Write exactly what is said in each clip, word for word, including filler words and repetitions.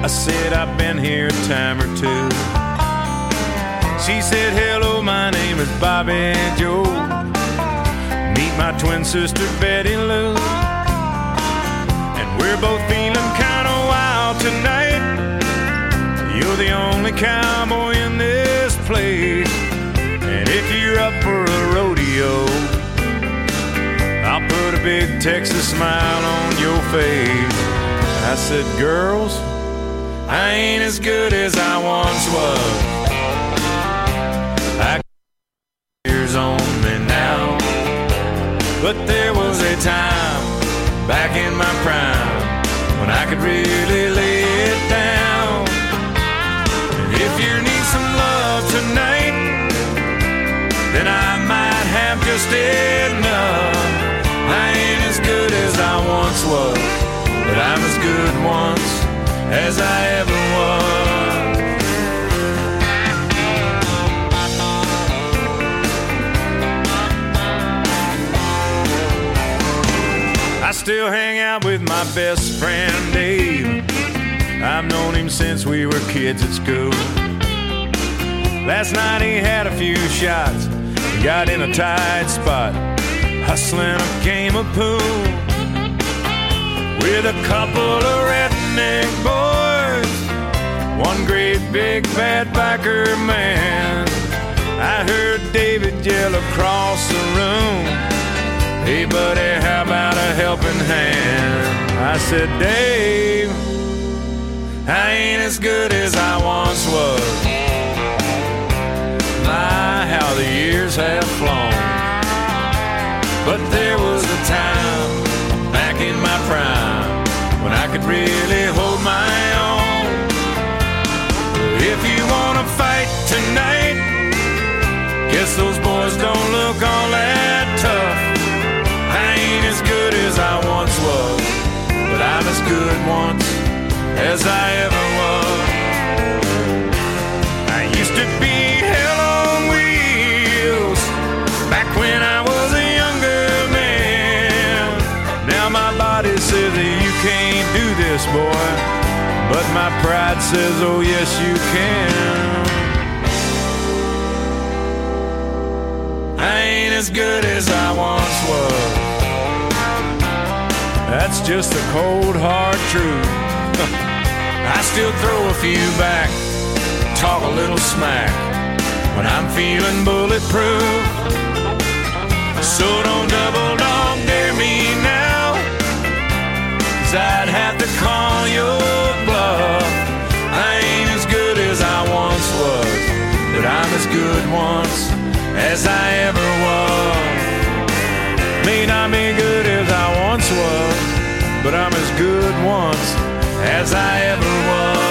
I said, I've been here a time or two. She said, hello, my name is Bobby Joe. Meet my twin sister, Betty Lou. And we're both feeling kind of wild tonight. You're the only cowboy in this place. And if you're up for a rodeo, I'll put a big Texas smile on your face. I said, girls, I ain't as good as I once was. I got years on me now. But there was a time back in my prime when I could really lay it down. And if you need some love tonight, then I might have just enough. I ain't as good as I once was, but I'm as good once as I ever was. I still hang out with my best friend Dave. I've known him since we were kids at school. Last night he had a few shots and got in a tight spot, hustling a game of pool with a couple of redneck boys, one great big bad biker man. I heard David yell across the room, hey buddy, how about a helping hand? I said, Dave, I ain't as good as I once was. My, how the years have flown. But there was a time back in my prime when I could really hold my own. If you wanna fight tonight, guess those boys don't look all that tough. I ain't as good as I once was, but I'm as good once as I ever was. I used to be hell on wheels back when I was a younger man. Now my body says that you can't do this, boy, but my pride says, oh yes you can. I ain't as good as I once was. That's just the cold hard truth. I still throw a few back, talk a little smack when I'm feeling bulletproof. So don't double dog dare me now, 'cause I'd have to call your bluff. I ain't as good as I once was, but I'm as good once as I ever was. May not be good as I once was, but I'm as good once as I ever was.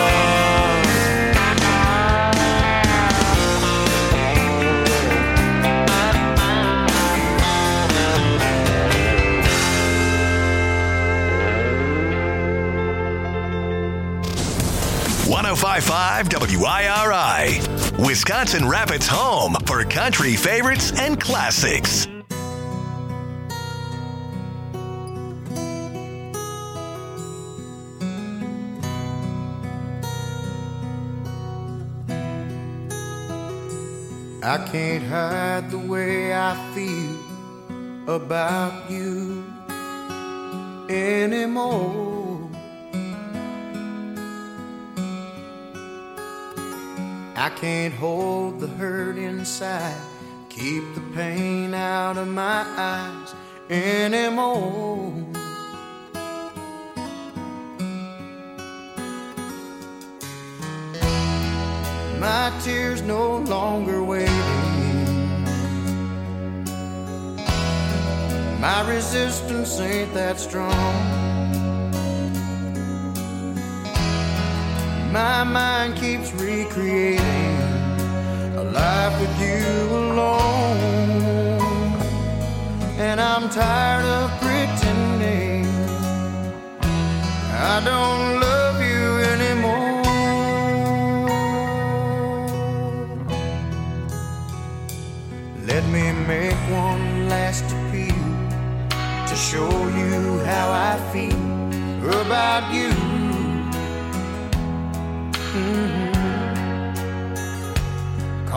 one oh five point five W I R I, Wisconsin Rapids' home for country favorites and classics. I can't hide the way I feel about you anymore. I can't hold the hurt inside, keep the pain out of my eyes anymore. My tears no longer waiting. My resistance ain't that strong. My mind keeps recreating a life with you alone. And I'm tired of pretending I don't love you anymore. Let me make one last appeal to show you how I feel about you.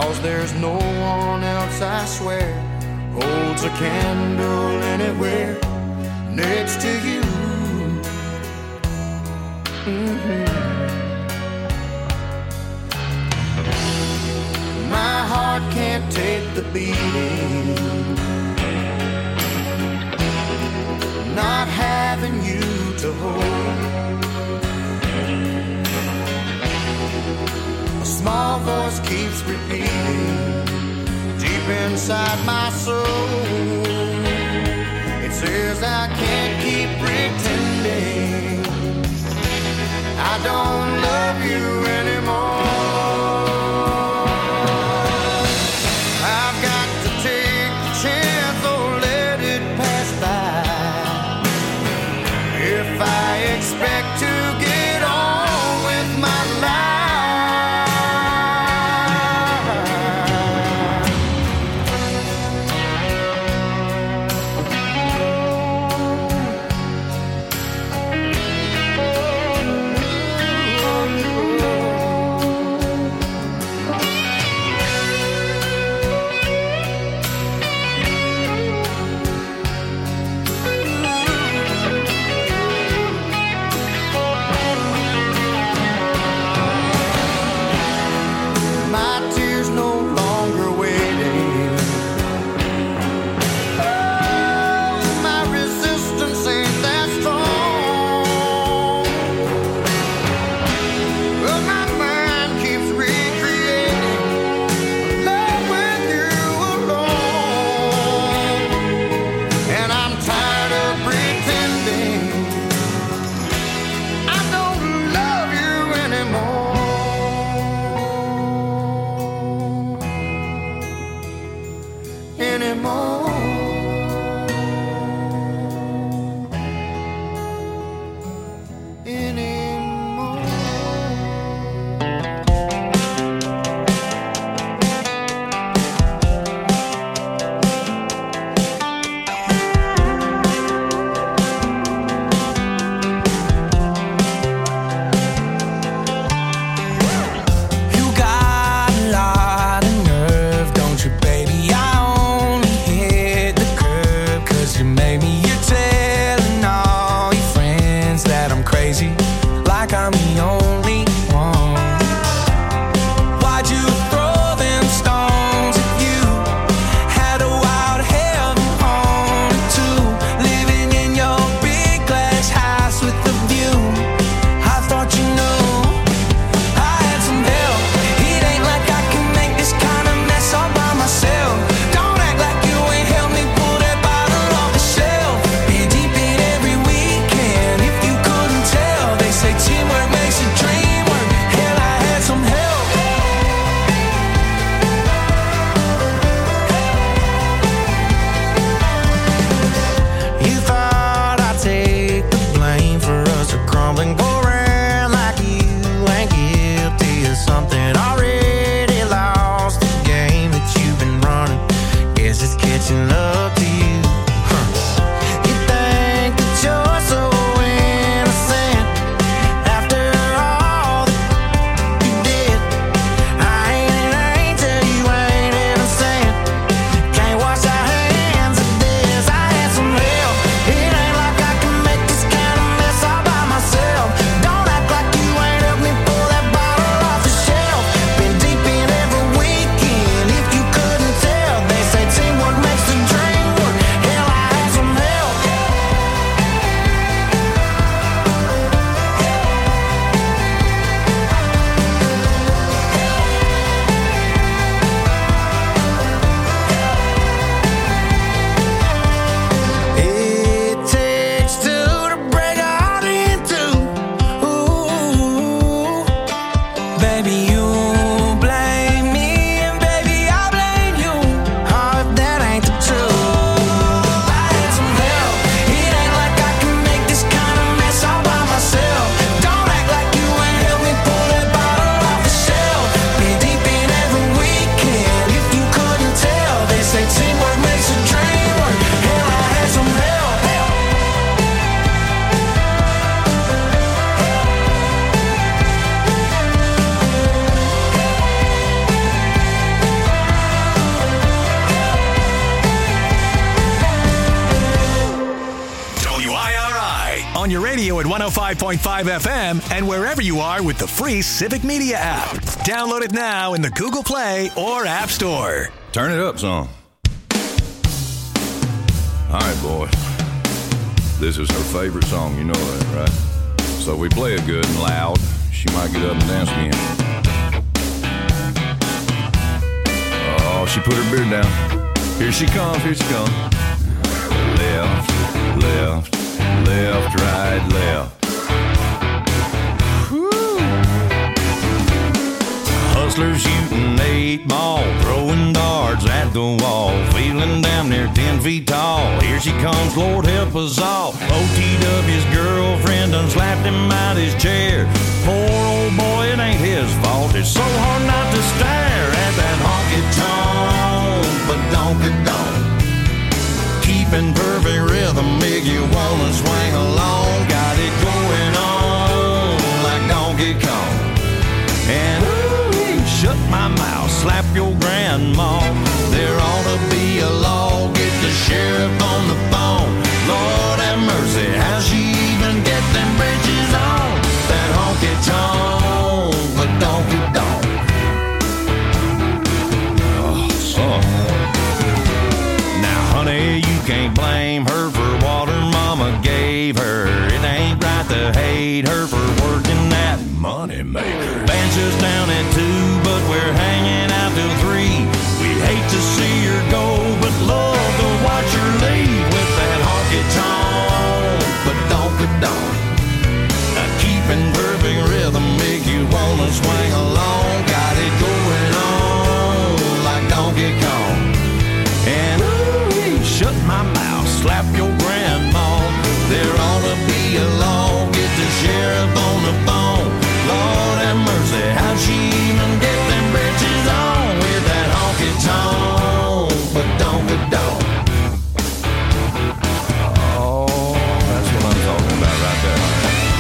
'cause there's no one else, I swear, holds a candle anywhere next to you. Mm-hmm. My heart can't take the beating, not having you to hold. A small voice keeps repeating deep inside my soul. It says I can't keep pretending I don't love you anymore. I've got to take the chance or let it pass by. If I expect to get on with my life, Teamwork makes a oh five point five F M and wherever you are with the free Civic Media app. Download it now in the Google Play or App Store. Turn it up some. All right, boys. This is her favorite song, you know that, right? So we play it good and loud. She might get up and dance again. Oh, she put her beard down. Here she comes, here she comes. Left, left, left, right, left. Woo. Hustlers shooting eight ball, throwing darts at the wall, feeling damn near ten feet tall. Here she comes, Lord help us all. O T W's girlfriend done slapped him out his chair. Poor old boy, it ain't his fault. It's so hard not to stare at that honky-tonk, but donk-a-donk. Keeping perfect rhythm, make you wanna swing along. Got it going on like Donkey Kong. And ooh, shut my mouth, slap your grandma. There ought to be a law, get the sheriff on the phone. Lord have mercy, how'd she even get them bridges on? That honky-tonk, but donk-a-donk. Oh, son. Now, honey, you can't blame her for what her mama gave her. It ain't right to hate her for working that money maker. Band shuts down at two, but we're hanging out till three. We hate to see her go, but love to watch her leave with that honky-tonk, but donk-a-donk. Keeping perfect rhythm, make you wanna swing along. Got it going on like Donkey Kong. And ooh, shut my mouth, slap your grandma. There ought to be a law, get the sheriff on the phone. Lord have mercy, how'd she even get them britches on with that honky-tonk, but donk-a-donk. Oh, that's what I'm talking about right there.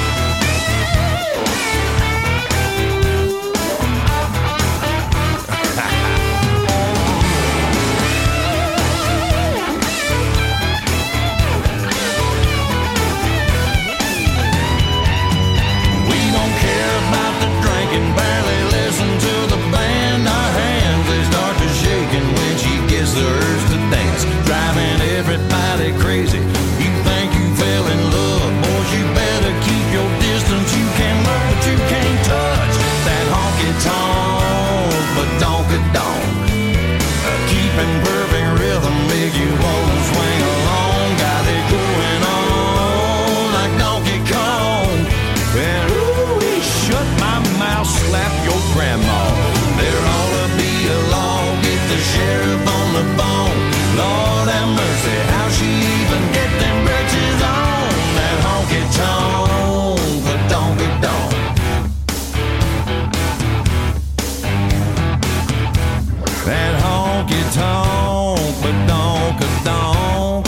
Barely listen to the band. Our hands, they start to shaking when she gets the urge to dance, driving everybody crazy. You think you fell in love, boys, you better keep your distance. You can look, but you can't touch that honky-tonk, but donk-a-donk. Uh, keeping perfect rhythm, make you wanna swing along. Got it going on like Donkey Kong. And ooh, he shut my mouth, slap your grandma. There ought to be a law, get the sheriff on the phone. Lord have mercy, how'd she even get them britches on? That honky-tonk, but donk-a-donk. That honky-tonk, but donk-a-donk.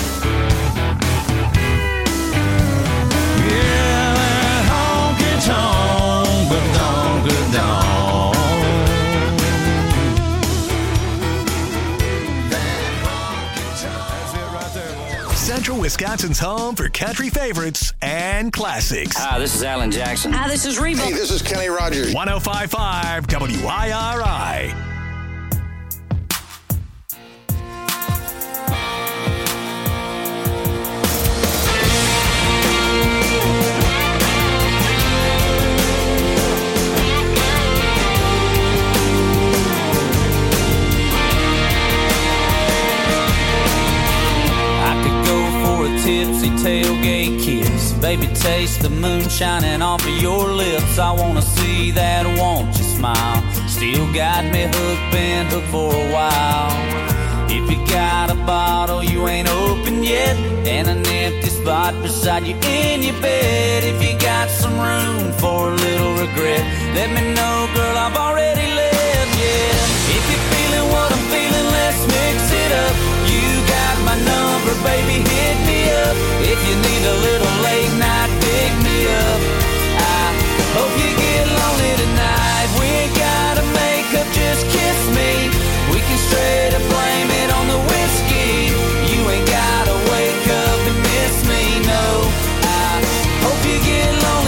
Yeah, that honky-tonk, but donk-a-donk. That honky-tonk. That's it right there, boy. Central Wisconsin's home for country favorites and classics. Hi, this is Alan Jackson. Hi, this is Reba. Hey, this is Kenny Rogers. one oh five point five W I R I. Tipsy tailgate kiss, baby, taste the moon shining off of your lips. I wanna see that, won't you smile? Still got me hooked, been hooked for a while. If you got a bottle you ain't opened yet, and an empty spot beside you in your bed, if you got some room for a little regret, let me know, girl, I've already left, yeah. If you're feeling what I'm feeling, let's mix it up. You got my number, baby, hit me up. If you need a little late night, pick me up. I hope you get lonely tonight. We ain't gotta make up, just kiss me. We can straight up blame it on the whiskey. You ain't gotta wake up and miss me, no. I hope you get lonely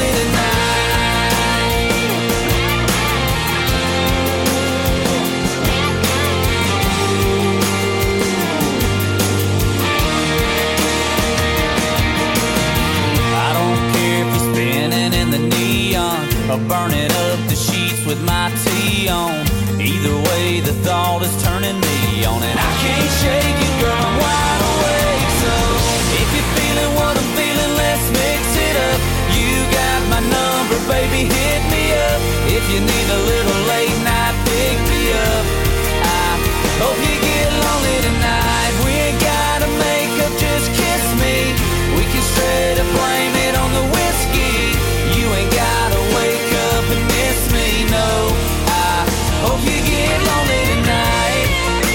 or burning up the sheets with my tea on. Either way, the thought is turning me on, and I can't shake it, girl, I'm wide awake. So if you're feeling what I'm feeling, let's mix it up. You got my number, baby, hit me up. If you need a little late night, pick me up. I hope you get lonely tonight. We ain't gotta make up, just kiss me. We can straight up blame it on the whiskey. You ain't gotta wake up and miss me, no. I hope you get lonely tonight.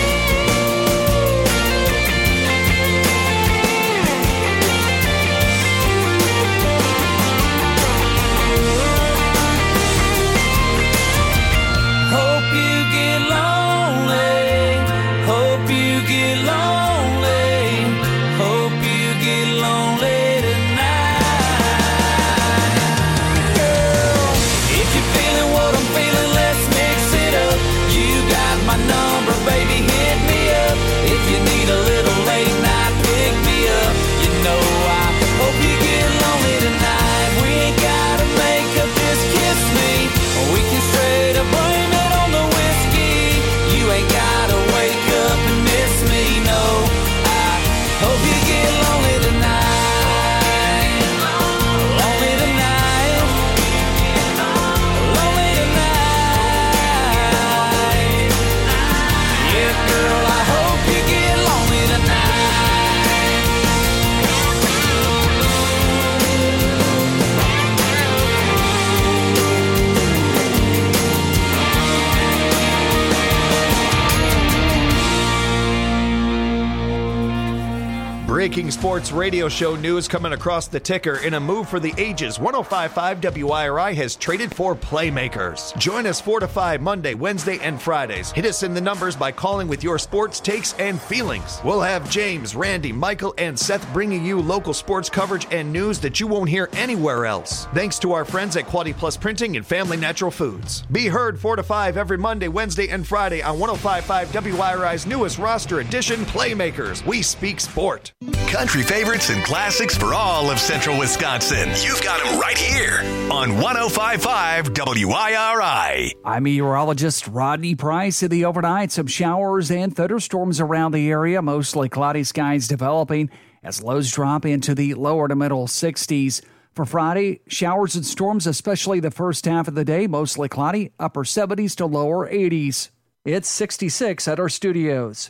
Hope you get lonely. Hope you get lonely. Hope you get lonely tonight. Girl, if you're feeling what I'm feeling, let's mix it up. You got my number, baby, hit me up. If you need a little late night, pick me up. You know I hope you get lonely tonight. We ain't gotta make up, just kiss me. We can straight up blame it on the whiskey. You ain't gotta wake up and miss me, no. I hope you get lonely tonight. Lonely tonight. Lonely tonight. Yeah, girl, I hope you get lonely tonight. Breaking sports radio show news coming across the ticker. In a move for the ages, one oh five point five W I R I has traded for playmakers. Join us four to five Monday, Wednesday, and Fridays. Hit us in the numbers by calling with your sports takes and feelings. We'll have James, Randy, Michael, and Seth bringing you local sports coverage and news that you won't hear anywhere else. Thanks to our friends at Quality Plus Printing and Family Natural Foods. Be heard four to five every Monday, Wednesday, and Friday on one oh five point five W I R I's newest roster edition, Playmakers. We speak sport. Country favorites and classics for all of central Wisconsin. You've got them right here on one oh five point five W I R I. I'm meteorologist Rodney Price. In the overnight, some showers and thunderstorms around the area. Mostly cloudy skies developing as lows drop into the lower to middle sixties. For Friday, showers and storms, especially the first half of the day. Mostly cloudy, upper seventies to lower eighties. It's sixty-six at our studios.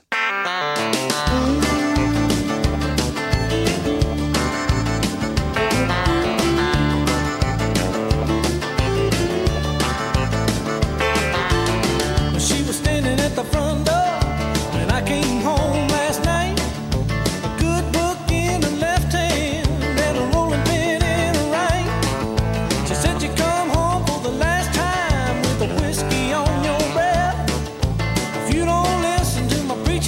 Preacher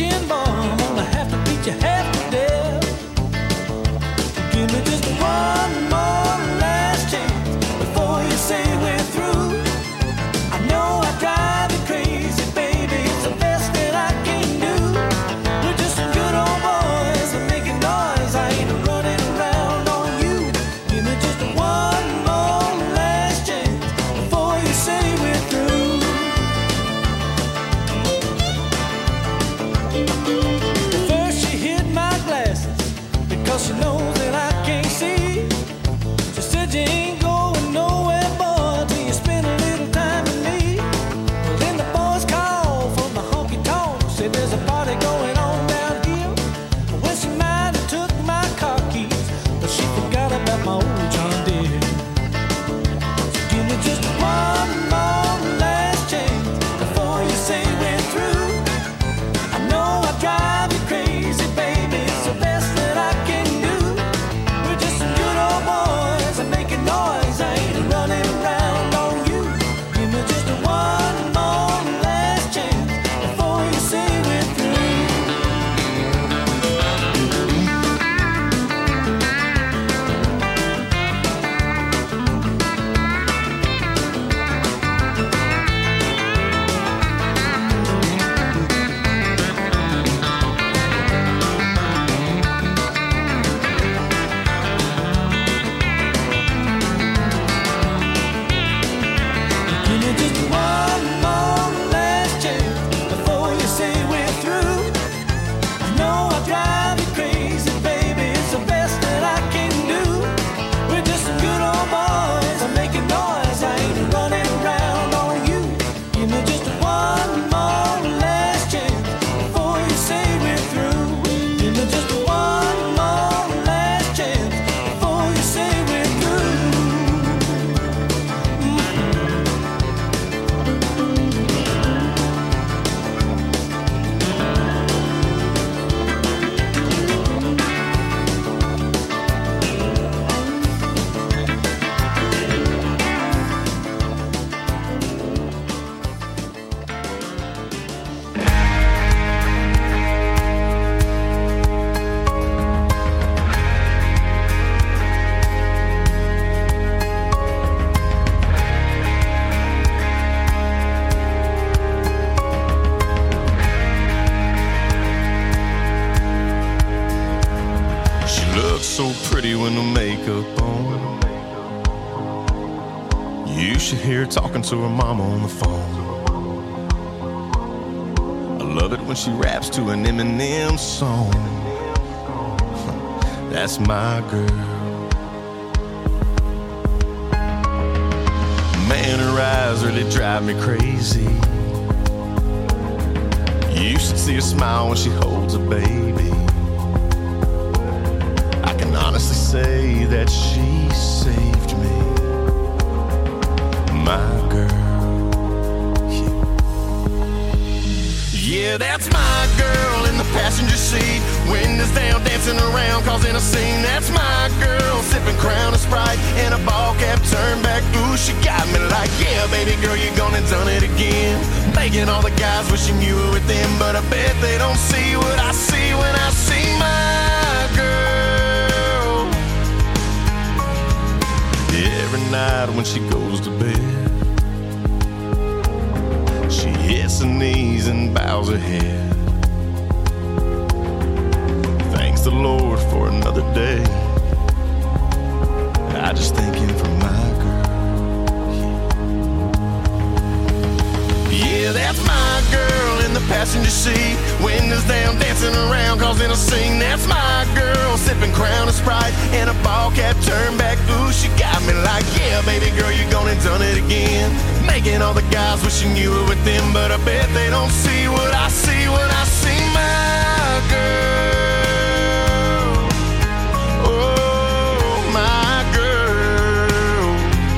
makeup on. You should hear her talking to her mama on the phone. I love it when she raps to an Eminem song. That's my girl. Man, her eyes really drive me crazy. You should see her smile when she holds a baby. I can honestly say that she saved me. My girl, yeah. Yeah, that's my girl in the passenger seat. Windows down, dancing around, causing a scene. That's my girl, sipping Crown and Sprite and a ball cap turned back. Ooh, she got me like, yeah, baby girl, you gone and done it again. Making all the guys wishing you were with them, but I bet they don't see what I see when I see my girl. Every night when she goes to bed, she hits her knees and bows her head. Thanks the Lord for another day. I just thank him for my girl. Yeah, that's my girl in the passenger seat. Windows down, dancing around, causing a scene. That's my girl, sipping Crown and Sprite and a ball cap turned back. Ooh, she got me like, yeah, baby girl, you gone and done it again. Making all the guys wishing you were with them, but I bet they don't see what I see when I see my girl. Oh, my girl.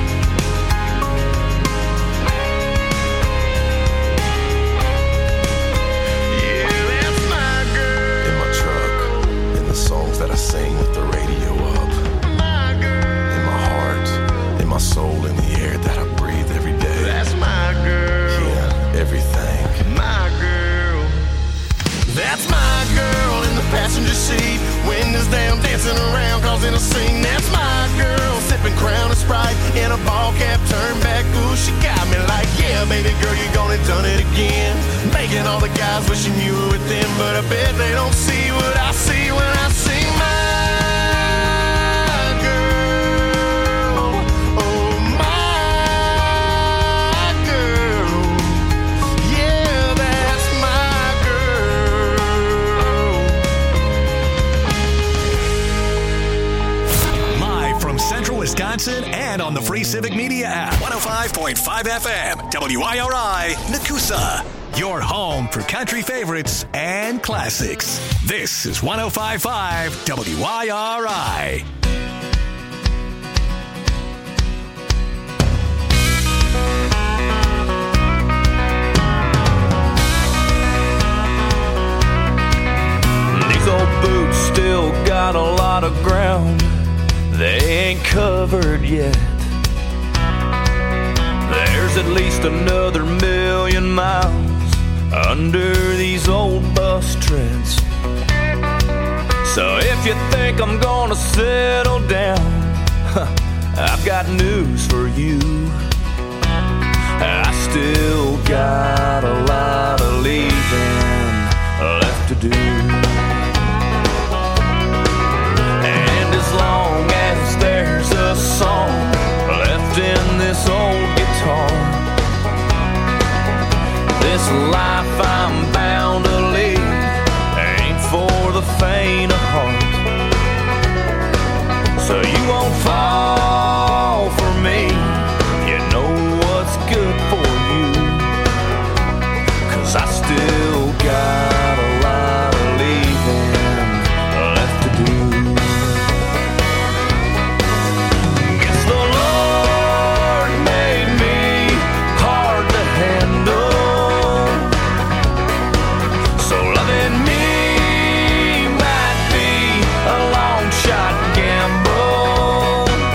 Yeah, that's my girl. In my truck, in the songs that I sing with the radio up. My girl. In my heart, in my soul, in the air that I breathe every day. That's my girl. Yeah, everything. My girl. That's my girl in the passenger seat. Windows down, dancing around, causing a scene. That's my girl, sipping Crown and Sprite and a ball cap turned back. Ooh, she got me like, yeah, baby girl, you gone and done it again. Making all the guys wishing you were with them, but I bet they don't see what I see when I see my girl. Oh, my girl. Yeah, that's my girl. Live from Central Wisconsin and on the Free Civic Media app. one oh five point five F M, W I R I, Nakusa. Your home for country favorites and classics. This is one oh five point five W I R I. These old boots still got a lot of ground they ain't covered yet. There's at least another million miles under these old bus treads. So if you think I'm gonna settle down, huh, I've got news for you. I still got a lot of leaving left to do. And as long as there's a song left in this old guitar, this life I'm bound to lead ain't for the faint of heart. So you won't fall for me, you know what's good for you. 'Cause I still got a lot of leaving left to do. Guess the Lord made me hard to handle, so loving me might be a long shot gamble.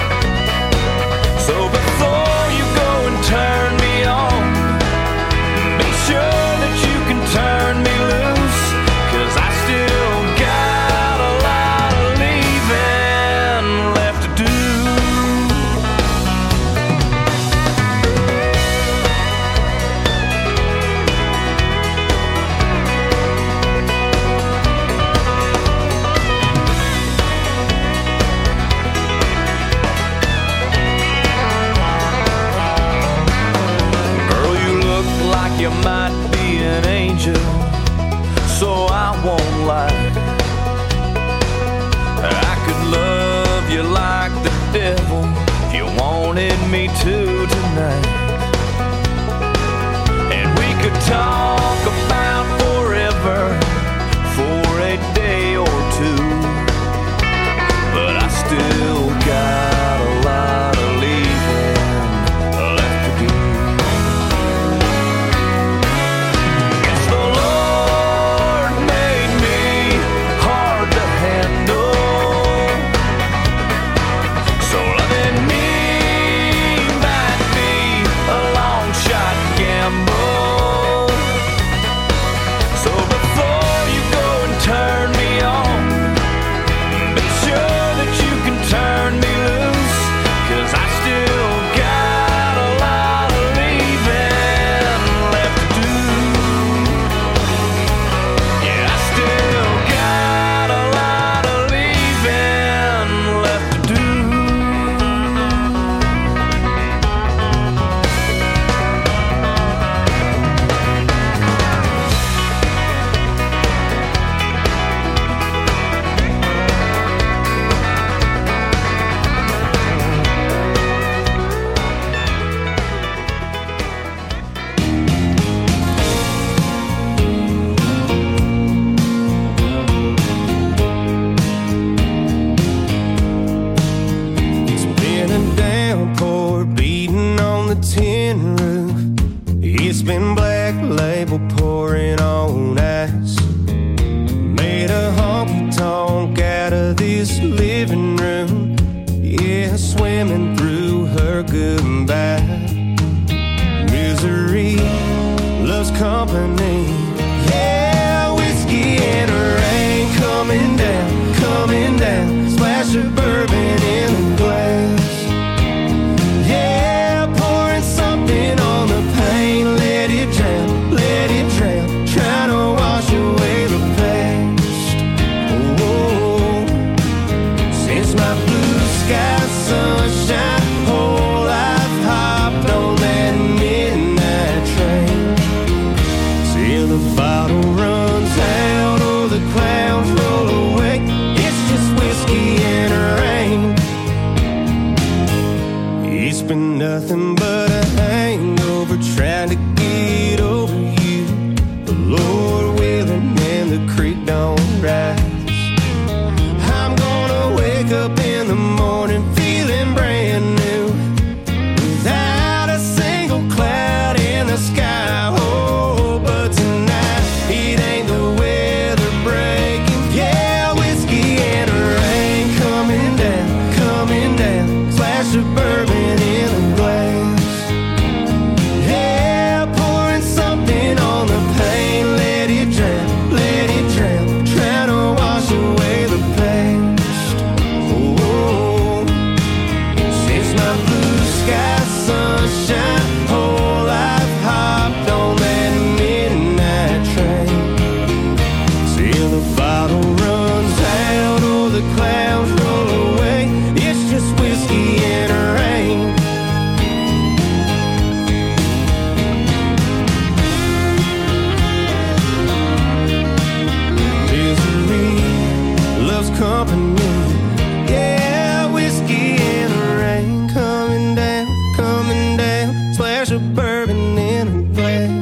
wanted me to tonight. And we could talk about forever for a day or two, but I still got a lot of leaving left to do. Guess the Lord made me hard to handle, so loving me might be a long shot gamble. So before you go and turn me on, be sure that you can turn me loose, 'cause I still got a lot of leaving left to do. Yeah, I still got a lot of leaving left to do. It's been a downpour beating on the tin roof. It's been Black Label pouring on ice. Made a honky tonk out of this living room. Yeah, swimming through her goodbye. Misery loves company. Yeah, whiskey and rain coming down, coming down. Splash of bourbon in the glass. Yeah, pouring something on the pain. Let it drown, let it drown. Trying to wash away the past. Oh, since my blue sky sunshine, whole life hopped on that midnight train. Till the bottle runs out or the clouds roll away. It's just whiskey and rain. It's been nothing but a hangover trying to get over you. The Lord willing and the creek don't rise. I'm gonna wake up in the morning feeling brand new, without a single cloud in the sky. Oh, but tonight it ain't the weather breaking. Yeah, whiskey and rain coming down, coming down. Splash of bourbon in a glass. Yeah, pouring something on the pain. Let it drown, let it drown. Trying to wash away the past. Oh, since my blue sky sunshine, whole life hopped on that midnight train. Till the bottle runs out or the clouds roll away. It's just whiskey and rain. Misery loves company. Yeah, whiskey and rain coming down, coming down. Splash of bourbon in a glass.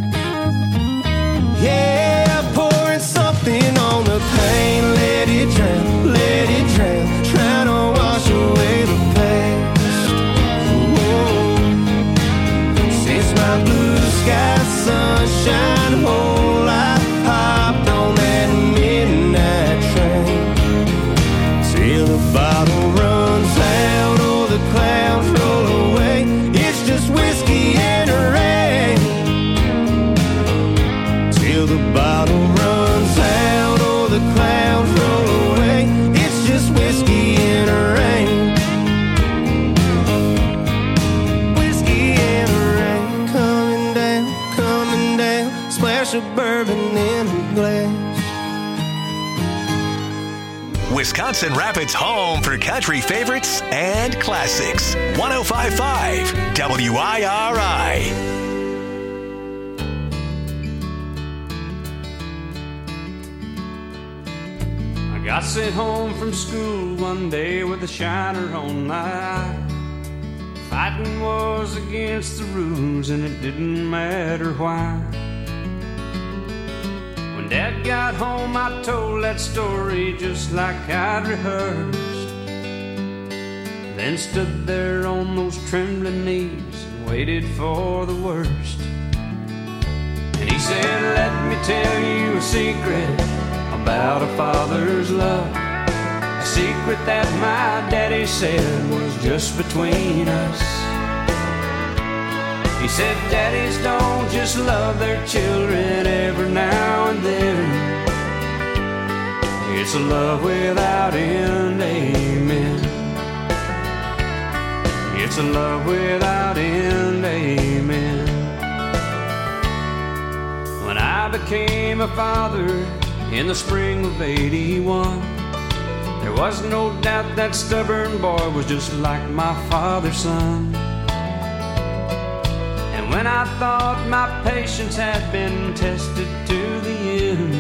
Yeah, pouring something on the pain. Let it drown, let it drown. Trying to wash away the past. Oh, since my blue sky sunshine, whole life hopped on that midnight train. Till the bottle runs out or the clouds roll away. It's just whiskey and rain. Till the bottle runs out or the clouds roll away. It's just whiskey and rain. Whiskey and rain coming down, coming down. Splash of bourbon in a glass. Wisconsin Rapids' home for country favorites and classics. one oh five point five W I R I. I got sent home from school one day with a shiner on my eye. Fighting was against the rules and it didn't matter why. When Dad got home I told that story just like I'd rehearsed. Then stood there on those trembling knees and waited for the worst. And he said, let me tell you a secret about a father's love. A secret that my daddy said was just between us. He said, daddies don't just love their children every now and then. It's a love without end, amen. It's a love without end, amen. When I became a father in the spring of eighty-one, there was no doubt that stubborn boy was just like my father's son. And when I thought my patience had been tested to the end,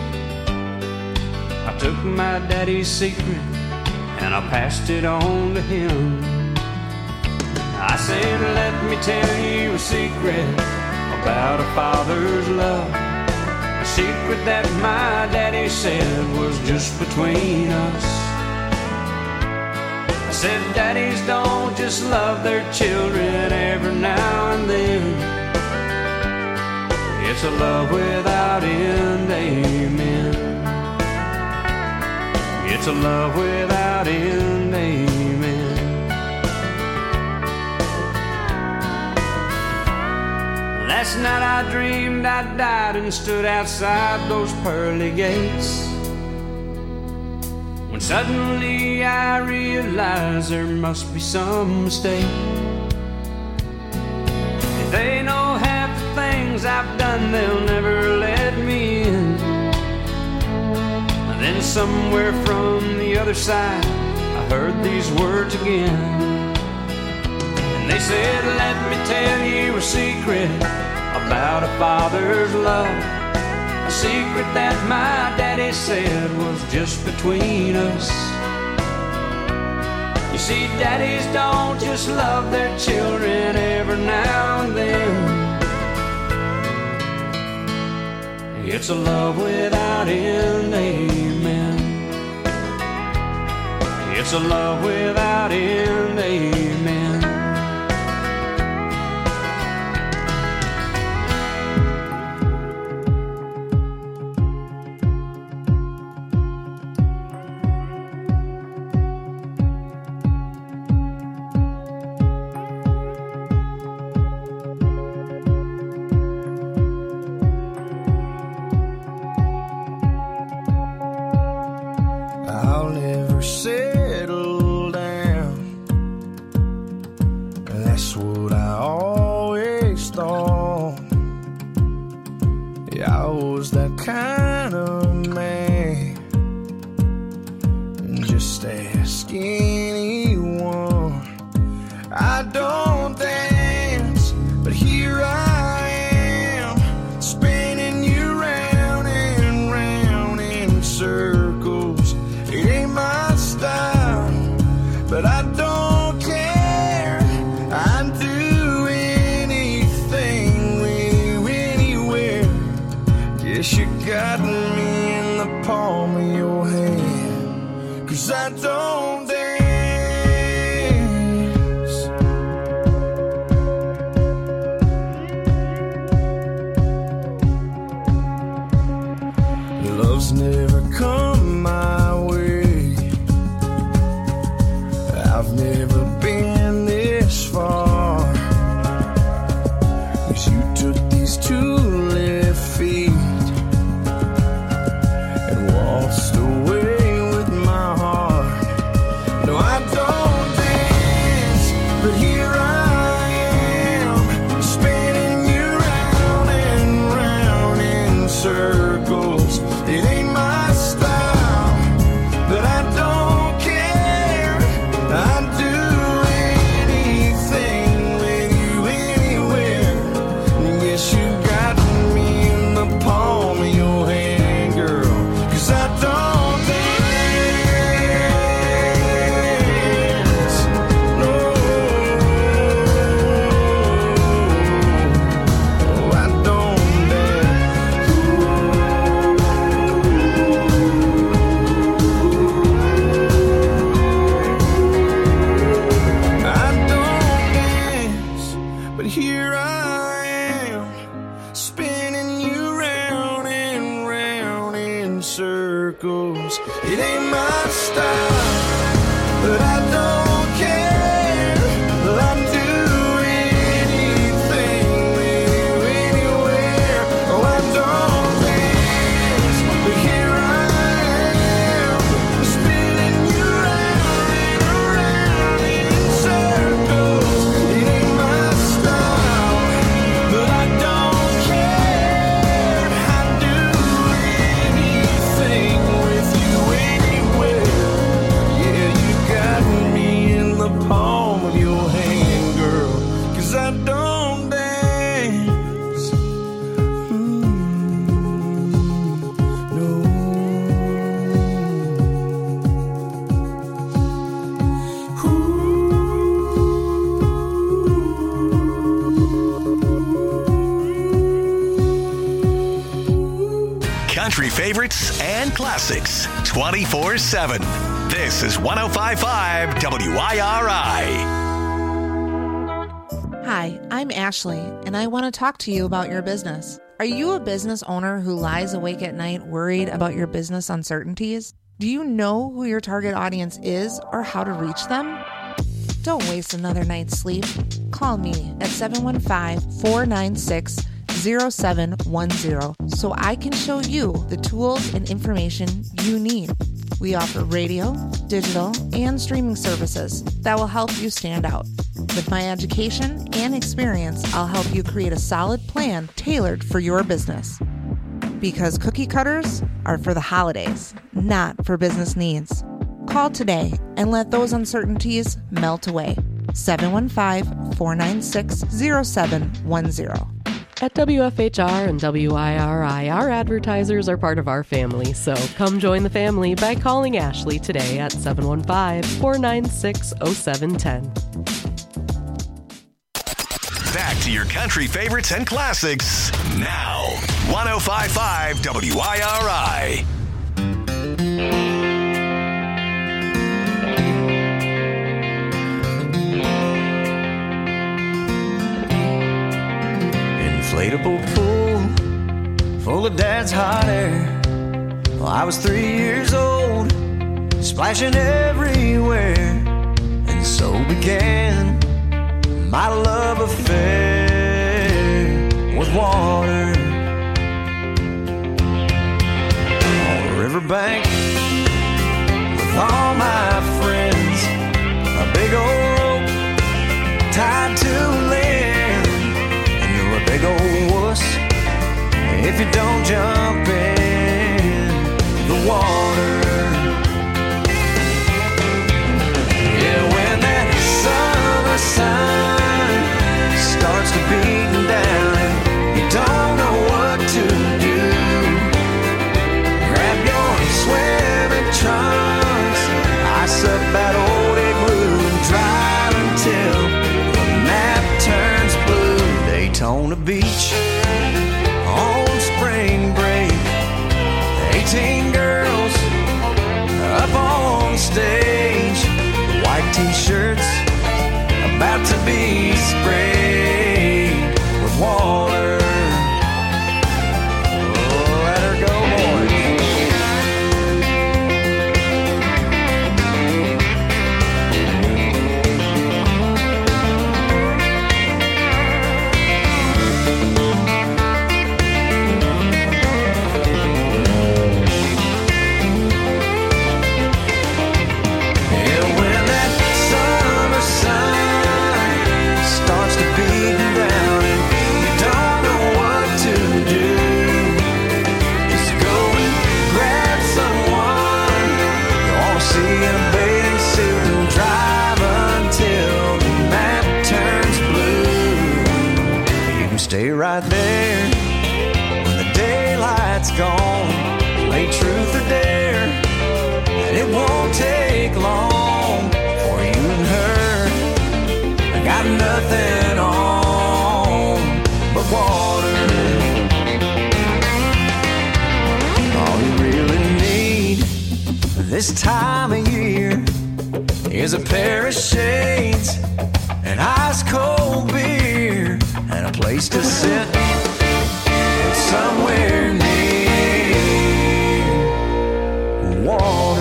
I took my daddy's secret and I passed it on to him. I said, let me tell you a secret about a father's love. A secret that my daddy said was just between us. I said, daddies don't just love their children every now and then. It's a love without end, amen. It's a love without end, amen. Last night I dreamed I died and stood outside those pearly gates, when suddenly I realized there must be some mistake. If they know half the things I've done, they'll never let me in. And then somewhere from the other side I heard these words again. And they said, let me tell you a secret about a father's love. A secret that my daddy said was just between us. You see, daddies don't just love their children every now and then. It's a love without end, amen. It's a love without end, amen. I'll never settle down but here I am, spinning you round and round in circles. It ain't my style, but I don't care. I'll do anything with you anywhere. Oh, I don't dance, but here I am, spinning you round and around in circles. It ain't my style, but I don't care. I'd do anything with you anywhere. Yeah, you got me in the palm of your hand, girl, 'cause I don't dance. Mm, no. Country favorites and classics twenty-four seven. This is one oh five point five W I R I. Hi, I'm Ashley, and I want to talk to you about your business. Are you a business owner who lies awake at night worried about your business uncertainties? Do you know who your target audience is or how to reach them? Don't waste another night's sleep. Call me at seven one five, four nine six, zero seven one zero so I can show you the tools and information you need. We offer radio, digital, and streaming services that will help you stand out. With my education and experience, I'll help you create a solid plan tailored for your business. Because cookie cutters are for the holidays, not for business needs. Call today and let those uncertainties melt away. seven one five, four nine six, zero seven one zero. At W F H R and W I R I, our advertisers are part of our family, so come join the family by calling Ashley today at seven one five, four nine six, zero seven one zero. Back to your country favorites and classics now. one oh five point five W I R I. Inflatable pool full of dad's hot air. Well, I was three years old, splashing everywhere, and so began my love affair with water. On the riverbank with all my friends, a big old rope tied to land, and you're a big old wuss if you don't jump in the water. Yeah, when that summer sun starts to beat down and you don't know what to do, grab your swimming trunks, ice up that old igloo, and drive until the map turns blue. Daytona Beach on spring break, eighteen girls up on stage, white t-shirts about to be sprayed with water. Oh, let her go, stay right there when the daylight's gone. Play truth or dare, and it won't take long for you and her. I got nothing on but water. All you really need this time of year is a pair of shades and ice cold beer. place to sit somewhere near water.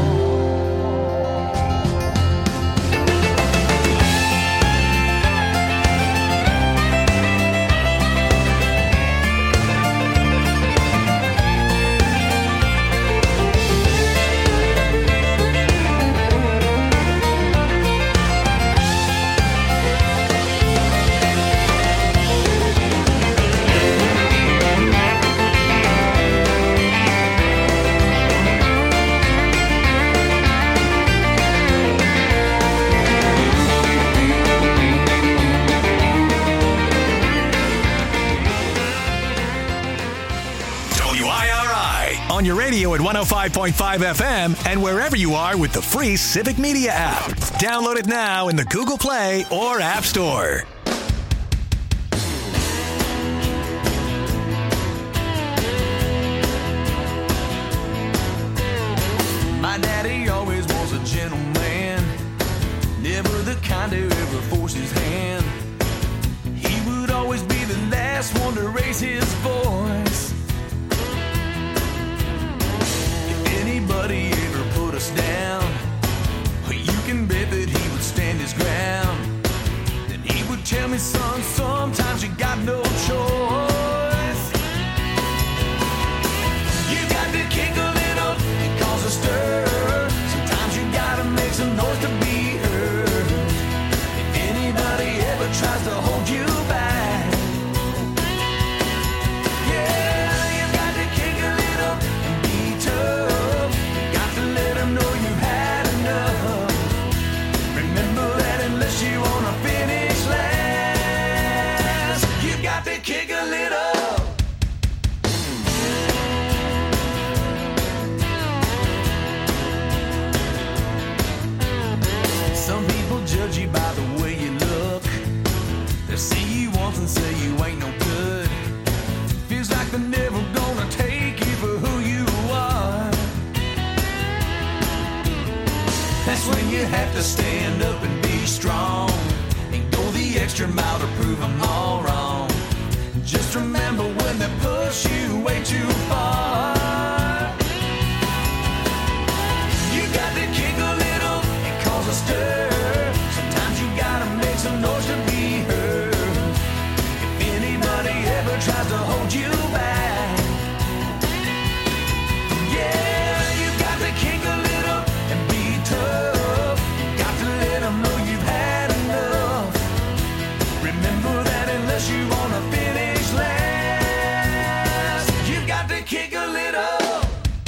On your radio at one oh five point five F M and wherever you are with the free Civic Media app. Download it now in the Google Play or App Store. My daddy always was a gentleman, never the kind to ever force his hand. He would always be the last one to raise his voice. Anybody ever put us down, you can bet that he would stand his ground. And he would tell me, son, sometimes you got no choice. You got to kick a little and cause a stir. Sometimes you gotta make some noise to be heard. If anybody ever tries to hold you back, yeah, you got to kick a little and be tough. You wanna finish last, you got to kick a little. Some people judge you by the way you look. They see you once and say you ain't no good. Feels like they're never gonna take you for who you are. That's when you have to stand up and be strong and go the extra mile to prove them all wrong. Just remember when they push you way too far, you got to kick a little and cause a stir. Sometimes you gotta make some noise to be heard. If anybody ever tries to hold you back, yeah, you got to kick a little and be tough. You wanna finish last, you got to kick a little.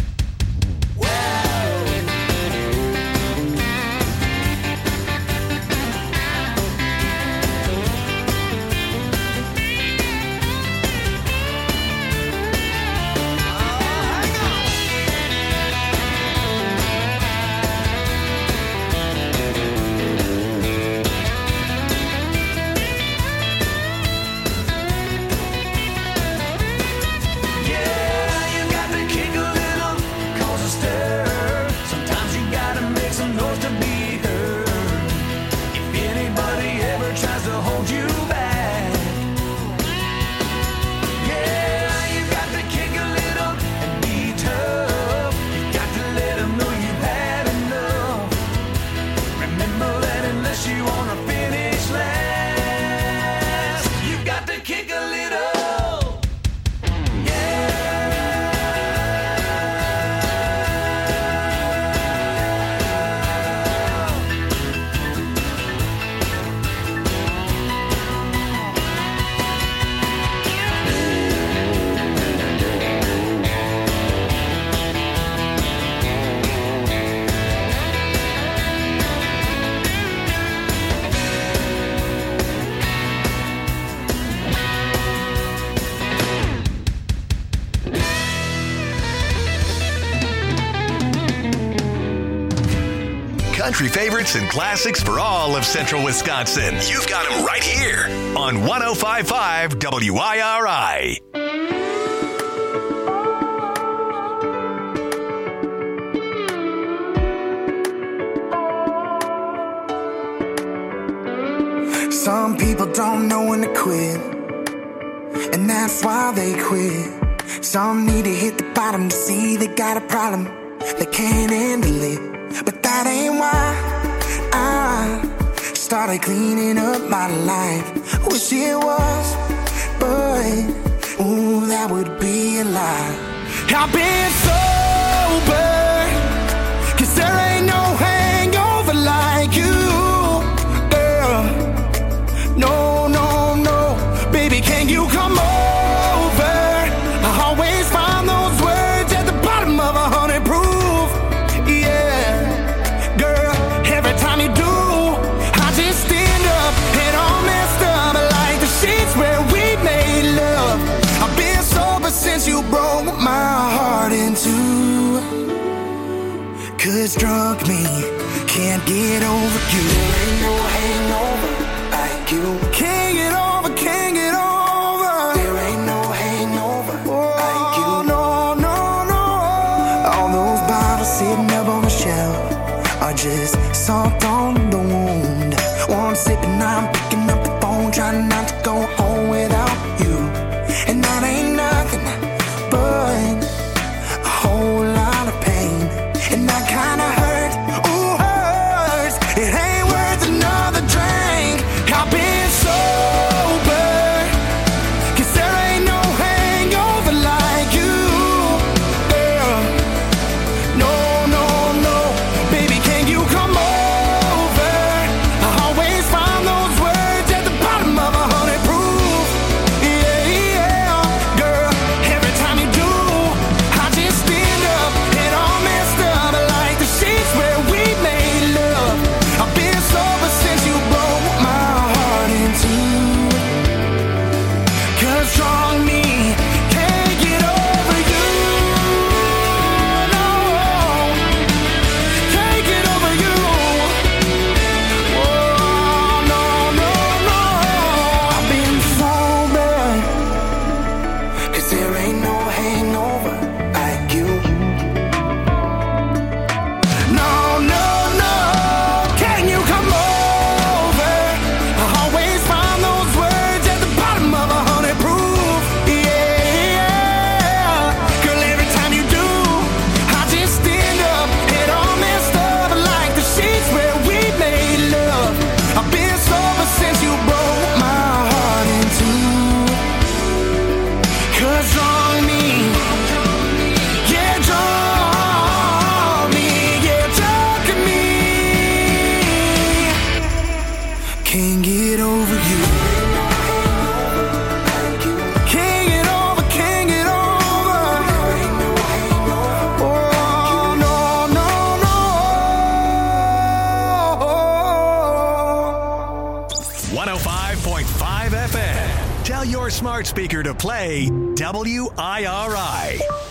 Country favorites and classics for all of Central Wisconsin. You've got them right here on one oh five point five W I R I. Some people don't know when to quit. and that's why they quit. Some need to hit the bottom to see they got a problem. They can't handle it, but that ain't why I started cleaning up my life. Wish it was, but ooh, that would be a lie. I've been sober, 'cause there ain't no hangover like you, girl. No, no, no, baby, can you come over? I always find those words at the bottom of a hundred proof. Yeah, girl, every time you do, I just stand up and all messed up like the sheets where we made love. I've been sober since you broke my heart in two. 'Cause drunk me can't get over you. There ain't no hangover like you. Can't get over, can't get over. There ain't no hangover like you. No, no, no. All those bottles sitting up on the shelf are just salt on the wound. One sip and I'm picking up the phone, trying not to go home without you. And that ain't nothing but a whole lot of pain. And that kinda hurt, ooh, hurts. It ain't worth another drink. I've been sober, 'cause there ain't no hangover like you, girl. No, no, no, baby, can you come over? I always find those words at the bottom of a hundred proof. Yeah, yeah, girl, every time you do, I just stand up and all messed up like the sheets where we made love. I've been sober since you broke my heart in two. 'Cause strong me can't get over you. No, can't get over you. Oh, no, no, no. I've been sober, 'cause there ain't no hangover like you. No, no, no, can you come over? I always find those words at the bottom of a hundred proof. Yeah, girl, every time you do, I just stand up and all messed up like the sheets where we made love. I've been sober since you broke my heart in two. 'Cause drunk me, yeah, drunk me, yeah, drunk me, can't get over you. Can't get over, can't get over. Oh, no, no, no. one oh five point five F M. Tell your smart speaker to play W I R I.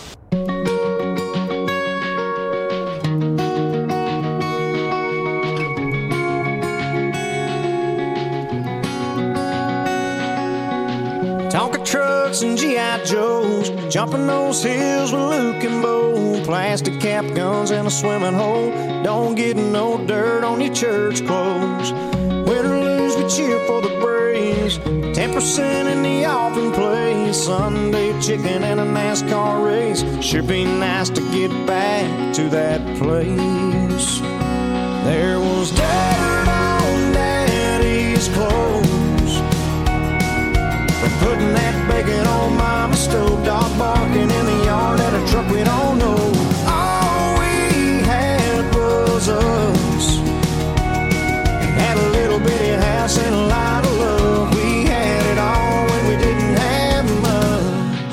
Tonka trucks and G I Joes, jumping those hills with Luke and Bo. Plastic cap guns in a swimming hole. Don't get no dirt on your church clothes. Win or lose, we cheer for the Braves. Ten percent in the offering place. Sunday chicken and a NASCAR race. Sure be nice to get back to that place. There was dirt on Daddy's clothes for putting that bacon on Mama's stove. Dog barking in the yard at a truck we don't know. All we had was us. Had a little bitty house and a lot of love. We had it all when we didn't have much.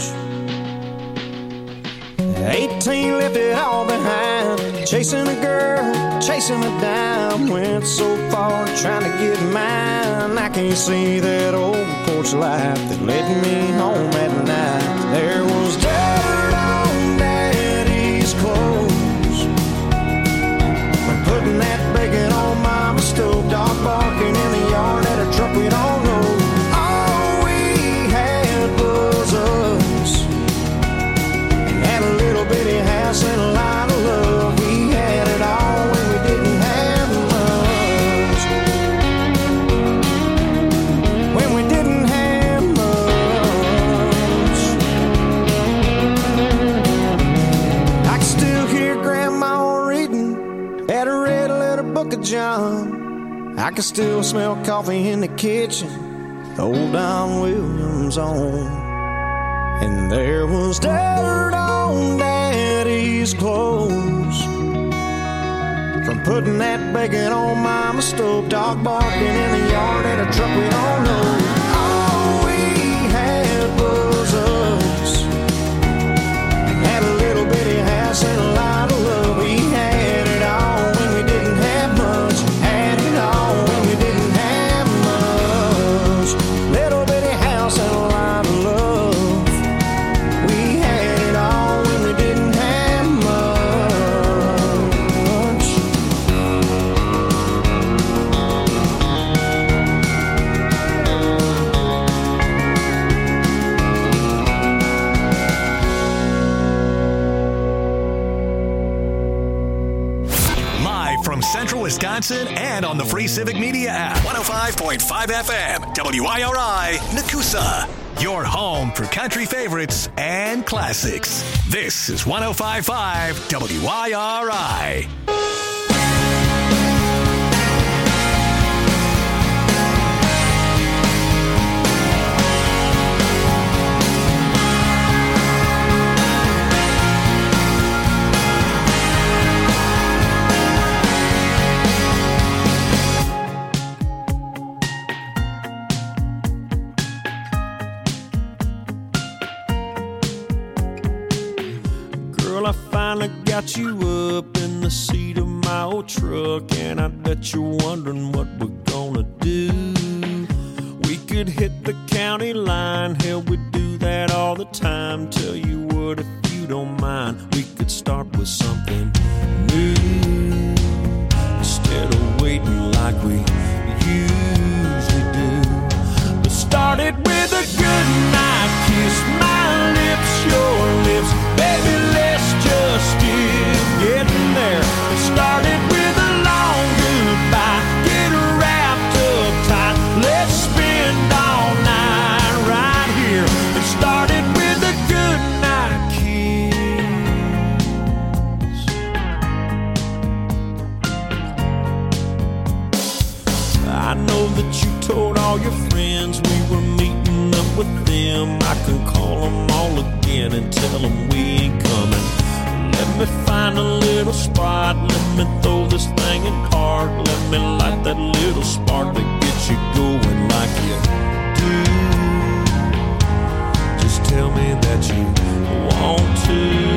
eighteen left it all behind. Chasing a girl, chasing a dime. Went so far trying to get mine. I can't see that old porch light that led me home at night. There was dirt on Daddy's clothes for putting that bacon on Mama's stove. Dog barking in the yard at a truck we don't know. All we had was us. Had a little bitty house and a lot of love. We had it all when we didn't have much. When we didn't have much. can still smell coffee in the kitchen, old Don Williams on. And there was dirt on Daddy's clothes from putting that bacon on Mama's stove, dog barking in the yard at a truck we don't know. All we had was us. Had a little bitty house and a lot of love. We had it all when we didn't have much. Had it all when we didn't have much. Little bitty house and a lot of love. We had it all when we didn't have much. Live from Central Wisconsin and on the Free Civic Media app. one oh five point five F M, W I R I, Nakusa. Your home for country favorites and classics. This is one oh five point five W I R I. Girl, I finally got you up in the seat of my old truck, and I bet you're wondering what we're gonna do. We could hit the county line, hell, we do that all the time. Tell you what, if you don't mind, we could start with something new instead of waiting like we usually do. Let's start it with a good night kiss, my lips, your lips, baby, let's just get getting there. Let's start it with a long goodbye, get wrapped up tight, let's spend all night right here. Let's start it with a good night kiss. I know that you told all your friends we were meeting up with them. I can call them all again and tell them we ain't coming. Let me find a little spot, let me throw this thing in park. Let me light that little spark that gets you going like you do. Just tell me that you want to.